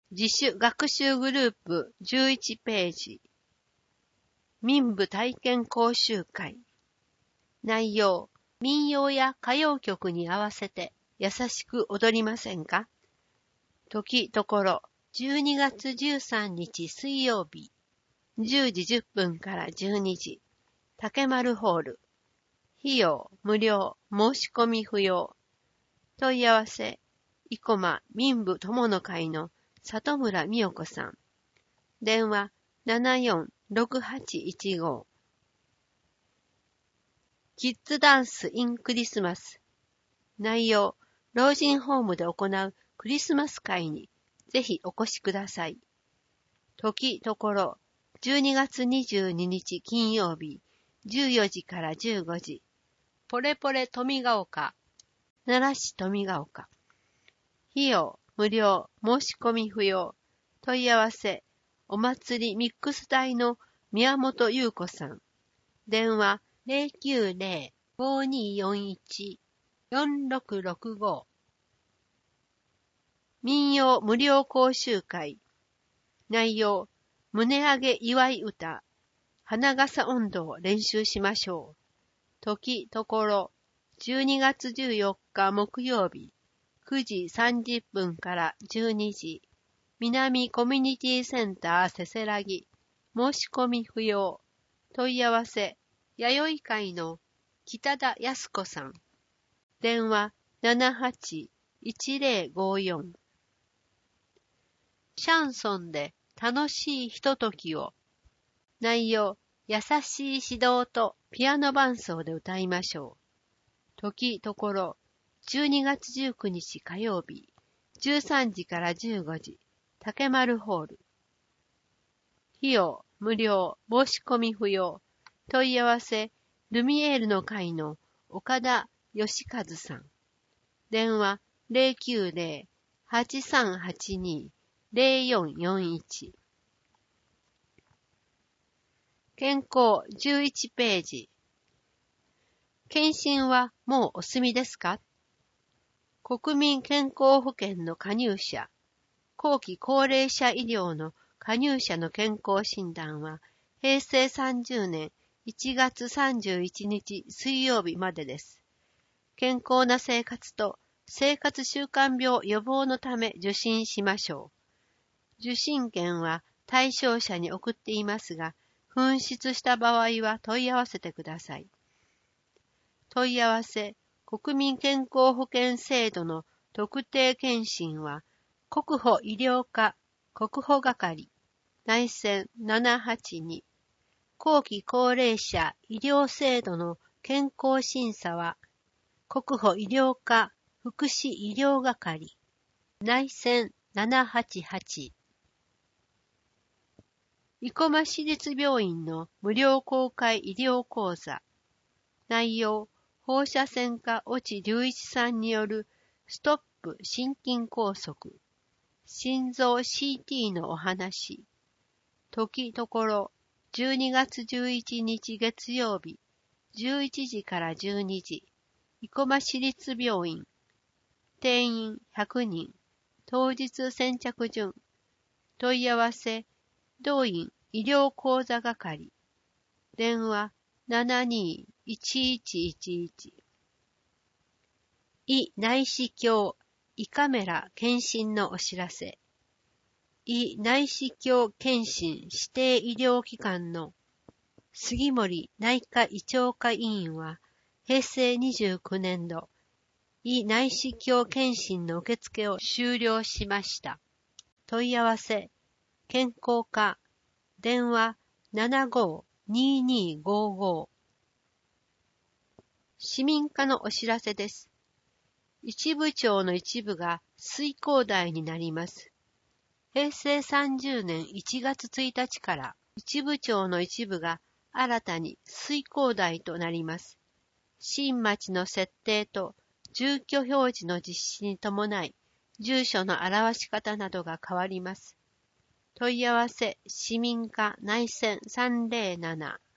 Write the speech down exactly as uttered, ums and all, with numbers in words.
自主学習グループじゅういちページ。民部体験講習会。内容、民謡や歌謡曲に合わせて優しく踊りませんか？時ところ、じゅうにがつじゅうさんにち水曜日、じゅうじじゅっぷんからじゅうにじ、竹丸ホール。費用無料、申し込み不要。問い合わせ、生駒民部友の会の里村美代子さん。電話 ななよんろくはちいちご。キッズダンスインクリスマス。内容、老人ホームで行うクリスマス会にぜひお越しください。時ところ、じゅうにがつにじゅうににち金曜日、じゅうよじからじゅうごじ。ポレポレ富ヶ丘、奈良市富ヶ丘。費用無料、申し込み不要。問い合わせ、お祭りミックス隊の宮本優子さん。電話 ゼロきゅうゼロ ごにーよんいち よんろくろくご。民謡無料講習会。内容、胸上げ祝い歌、花笠音頭を練習しましょう。時ところ、じゅうにがつじゅうよっか木曜日、くじさんじゅっぷんからじゅうにじ、南コミュニティセンターせせらぎ、申し込み不要。問い合わせ、弥生会の北田康子さん。電話 ななはちいちゼロごよん。シャンソンで楽しいひとときを。内容、優しい指導とピアノ伴奏で歌いましょう。時ところ、じゅうにがつじゅうくにち火曜日、じゅうさんじからじゅうごじ、竹丸ホール。費用無料、申し込み不要。問い合わせ、ルミエールの会の岡田義和さん。電話 ゼロきゅうゼロ はちさんはちに ゼロよんよんいち。健康じゅういちページ。検診はもうお済みですか？国民健康保険の加入者、後期高齢者医療の加入者の健康診断は、へいせいさんじゅうねんいちがつさんじゅういちにち水曜日までです。健康な生活と生活習慣病予防のため受診しましょう。受診券は対象者に送っていますが、紛失した場合は問い合わせてください。問い合わせ、国民健康保険制度の特定健診は、国保医療課国保係、内線ななはちに、後期高齢者医療制度の健康審査は、国保医療課福祉医療係、内線ななはちはち。生駒市立病院の無料公開医療講座。内容、放射線科越智隆一さんによるストップ心筋梗塞、心臓 シーティー のお話。時ところ、じゅうにがつじゅういちにち月曜日、じゅういちじからじゅうにじ、生駒市立病院。定員ひゃくにん、当日先着順。問い合わせ、同院医療講座係。電話 ななにーいちいちいちいち。胃内視鏡、胃カメラ検診のお知らせ。胃内視鏡検診指定医療機関の杉森内科胃腸科医院は、へいせいにじゅうきゅうねんど、胃内視鏡検診の受付を終了しました。問い合わせ、健康課、電話 ななごーにーにーごーごー。市民課のお知らせです。一部町の一部が水工台になります。へいせいさんじゅうねんいちがつついたちから一部町の一部が新たに水工台となります。新町の設定と住居表示の実施に伴い、住所の表し方などが変わります。問い合わせ、市民課内線さんぜろなな。